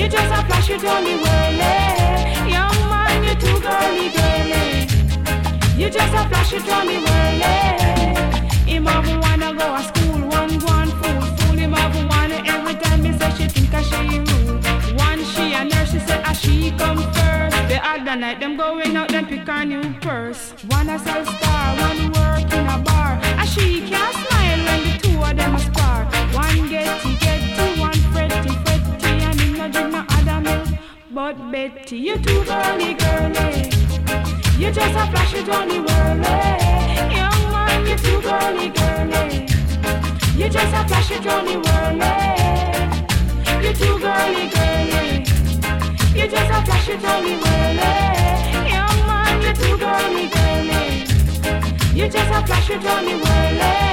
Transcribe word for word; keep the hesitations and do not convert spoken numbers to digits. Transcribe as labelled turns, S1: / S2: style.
S1: You just a flash it on the whirly. Young man, you too girly, girly. You just a flash it on the whirly. Him have wanna go to school, one one fool, fool. Him have wanna every time me say she think a she rude. One she a nurse, she say a she come first. The other night them going out, them pick a new purse. One a sell star, one work in a bar. A she can't smile when the two of them a spar. One getty getty, one fretty fretty, and him no drink no other milk but Betty. You too girly girly. You just a flash it on the whirly. Young man, you too girly girly. You just a flash it on the whirly. You too girly girly. You just a flash it on the whirly. Young man, you too girly girly. You just a flash it on the whirly.